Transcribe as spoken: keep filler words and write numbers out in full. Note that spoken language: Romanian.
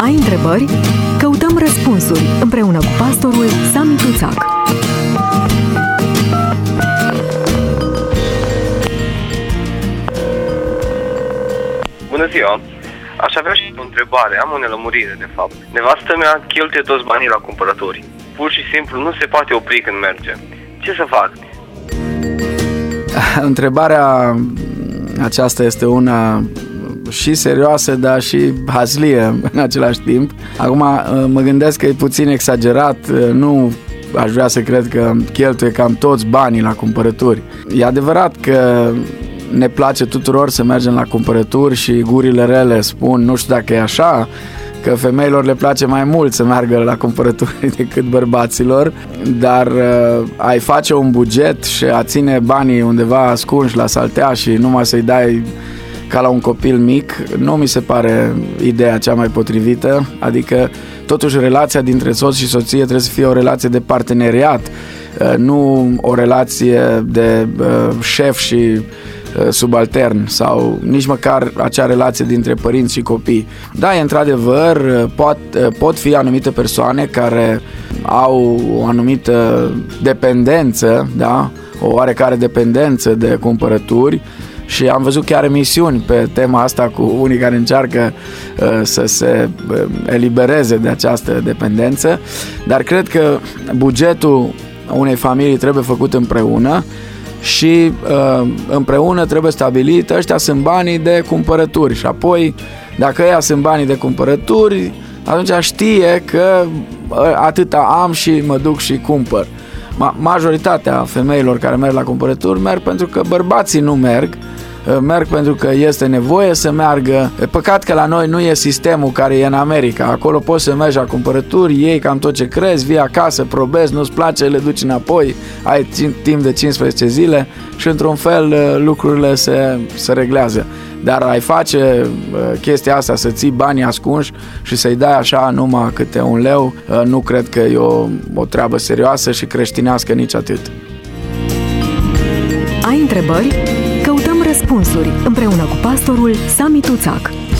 Ai întrebări? Căutăm răspunsuri împreună cu pastorul Sami Tuțac. Bună ziua! Aș avea și o întrebare, am o nelămurire de fapt. Nevastă mea cheltuie toți banii la cumpărături. Pur și simplu nu se poate opri când merge. Ce să fac? Întrebarea aceasta este una și serioasă, dar și hazlie în același timp. Acum mă gândesc că e puțin exagerat, nu aș vrea să cred că cheltuie cam toți banii la cumpărături. E adevărat că ne place tuturor să mergem la cumpărături și gurile rele spun, nu știu dacă e așa, că femeilor le place mai mult să meargă la cumpărături decât bărbaților, dar uh, ai face un buget și a ține banii undeva ascunși la saltea și numai să-i dai ca la un copil mic, nu mi se pare ideea cea mai potrivită. Adică totuși relația dintre soț și soție trebuie să fie o relație de parteneriat, uh, nu o relație de uh, șef și subaltern sau nici măcar acea relație dintre părinți și copii. Da, e într-adevăr, pot, pot fi anumite persoane care au o anumită dependență, da? O oarecare dependență de cumpărături și am văzut chiar emisiuni pe tema asta cu unii care încearcă uh, să se elibereze de această dependență, dar cred că bugetul unei familii trebuie făcut împreună și uh, împreună trebuie stabilit, ăștia sunt banii de cumpărături și apoi dacă ăia sunt banii de cumpărături, atunci știe că atâta am și mă duc și cumpăr. Ma- majoritatea femeilor care merg la cumpărături merg pentru că bărbații nu merg, merg pentru că este nevoie să meargă. E păcat că la noi nu e sistemul care e în America. Acolo poți să mergi la cumpărături, iei cam tot ce crezi, vii acasă, probezi, nu-ți place, le duci înapoi, ai timp de cincisprezece zile și într-un fel lucrurile se, se reglează. Dar ai face chestia asta, să ții banii ascunși și să-i dai așa numai câte un leu, nu cred că e o, o treabă serioasă și creștinească nici atât. Ai întrebări? Căutăm răspunsuri împreună cu pastorul Sami Tuțac.